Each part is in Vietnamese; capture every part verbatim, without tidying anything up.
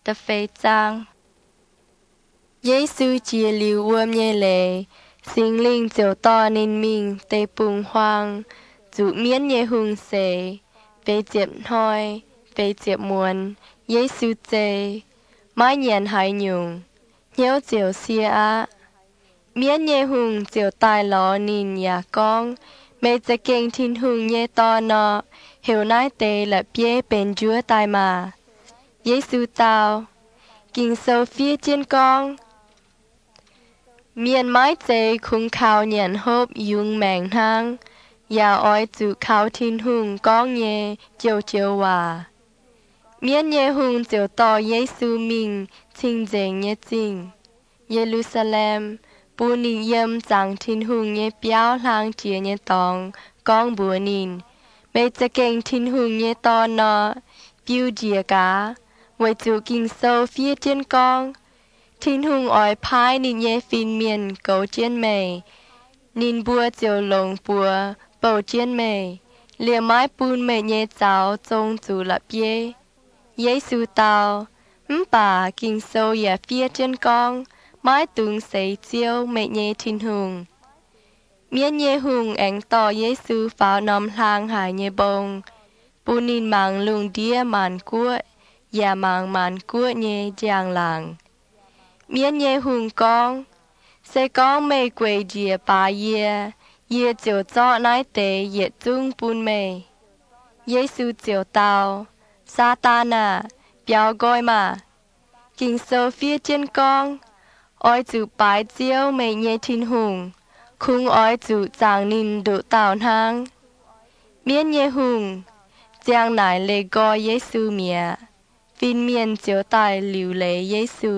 tập phê trang. Giê-xu chia liu uôm nhê lệ, sinh linh diệu to nên mình tê bùng hoang, dụ miễn nhê hùng xế, về diệp hoi, về diệp muôn, Giê-xu chê, mãi nhàn hải nhung, nhếu diệu xia á. Miễn nhê hùng diệu tài ló nín nhà con, mêจะเก่งทินหงเยตอนอเหี่ยวนายเตและเปียเป็นจัวตายมาเยซูเตากิงโซฟีเจียนกองเมียนไม้เจคุงข่าวเหยียนฮบยุงแมงทางอย่าอ้อยจุข่าวทินหงกองเยเจียวเจียวว่าเมียนเยหงเจียวต่อเยซูมิงชิงเจงเยจริงเยรูซาเล็มปูนิยมจังทินหุงเยเปียวลางเจียเยตองกองบัวนินไม่จะเก่งทินหุงเยตอนนอปิวเจียกาไว้จูกิงโซเฟียเจียนกองทินหุงอ้อยพายนินเยฟินเมียนเกาเจียนเมยนินบัวเจียวลงปัวเป่าเจียนเมยเหลี่ยไม้ปูนเมยเยเจ้าจงจูละเปียเยซูเตาอืมป่ากิงโซอย่าเฟียเจียนกองไม้ตุงใส่เจียวเมเยทินหุงเมียนเยหุงแองต่อเยซูฝ้าวนอมทางหายเยบงปูนินมังลุงเดียมันกัวอย่ามังมันกัวเยจางหลังเมียนเยหุงกองใส่กองไม่กวยเจียปาเยเยเจียวเจาะนายเตเยจุงปูนเมเยซูเจียวเตาซาตานาเปียวก้อยมากิงโซเฟียเจียนกองอ้อยจูปลายเจียวไม่เยทินหุงคุงอ้อยจูจางนินดุเต่าทางเมียนเยหุงจางไหนเลกอเยซูเมียฟินเมียนเจียวตายหลิวเลเยซู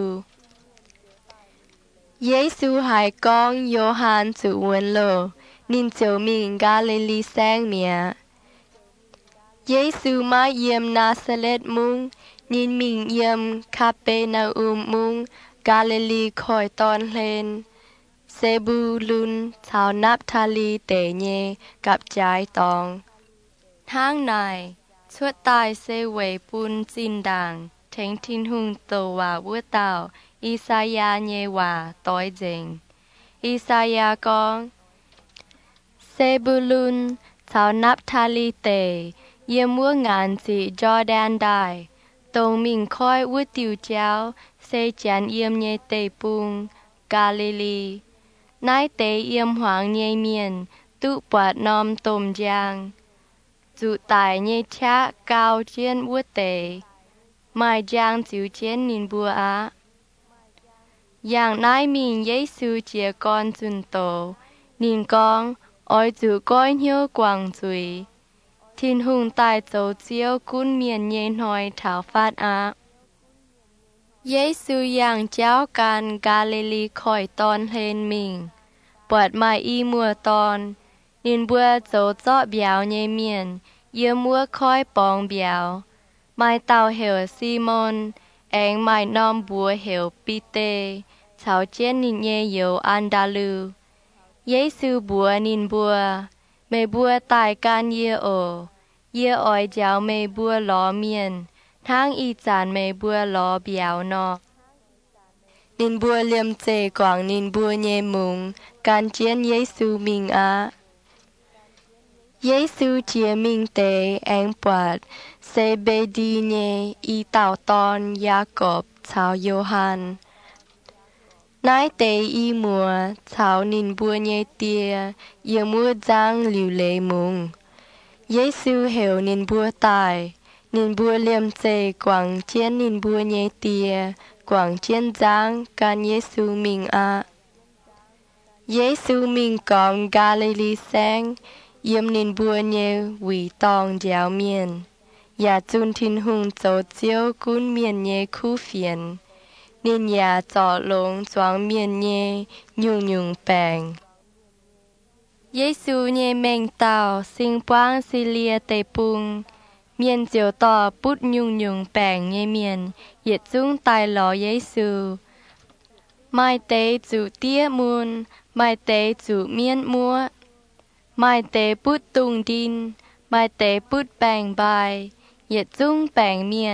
เยซูหายกองโยฮานจูวนโลนินเจียวมิงกาเลลีแซงเมียเยซูมาเยี่ยมนาซาเรตมุงนินมิงเยี่ยมคาเปนาอุมมุงกาลิลีคอยตอนเลนเซบูลุนชาวนับทาลีเตเยกับใจตองทางในชวดตายเซเวปุนจินดังเทงทินหุงโตวาวัวเต่าอิสายาเยวาต้อยเจงอิสายากองเซบูลุนชาวนับทาลีเตเยี่ยมวัวงานจีจอแดนได้ตรงมิงคอยวุติวเจ้าเซจันเยี่ยมเยเตปุงกาลิลีนายเตเยี่ยมหวางเยเมียนตุปวดนอมตมยางจุตายเยชะกาวเจียนวัวเตหมายจางจิวเจียนนินบัวอาอย่างนายมิงเยซูเจียกอนจุนโตนินกองอ้อยจูก้อยเหี่ยวกวางจุยทินหุงตายโจเจียวกุ้นเมียนเยนหอยถาวฟาดอาเยซูอย่างเจ้าการกาลิลีคอยตอนเลนมิงปวดมาอีมัวตอนนินบัวโจเจาะเบียวเยเมียนเยื่อมัวคอยปองเบียวไม้เต่าเหวซีมอนแองไม้นอมบัวเหวปีเตชาวเจียนนินเยโยอันดาลูเยซูบัวนินบัวไม่บัวตายการเยโอเยอ้อยเจ้าไม่บัวล้อเมียนทางอีจานไม่บัวล้อเบียวนอนินบัวเลียมเจกวางนินบัวเยมุงการเจียนเยซูมิงอาเยซูเจียมิงเตแองปวดเซเบดีเนอีเต่าตอนยากอบชาวโยฮันนายเตอีมัวชาวนินบัวเยเตียเยมัวจางหลิวเลมุงเยซูเหวนินบัวตายนินบัวเลียมเจกวางเจียนนินบัวเยเตียกวางเจียนจางการเยซูมิงอาเยซูมิงกองกาลิลีแซงเยี่ยมนินบัวเยวีตองเจียวเมียนอย่าจุนทินหุงโจเจียวกุนเมียนเยคู่เฟียนนินยาเจาะลงจวงเมียนเยยุงยุงแปงเยซูเยเมงเต่าสิงปวางซิเลียเตปุงเมียนเจียวต่อปุดยุงยุงแปงเยเมียนเหยียดจุ้งตายหล่อเยซูไม่เตจูเตี้ยมูนไม่เตจูเมียนมัวไม่เตปุดตุงดินไม่เตปุดแปงใบเหยียดจุ้งแปงเมียน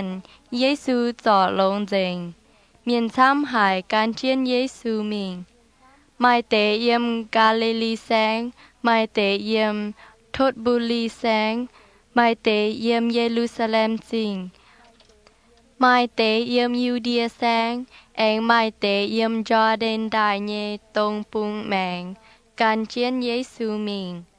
Giê-xu tỏ lông dình, miền tham hải can chiên Giê-xu mình. Mai tế yếm Galilee sáng, mai tế yếm thốt bù ly sáng, mai tế yếm Jerusalem trình. Mai tế yếm Judea sáng, anh mai tế yếm Jordan đại nhê tông bùng mạng, can chiên Giê-xu mình.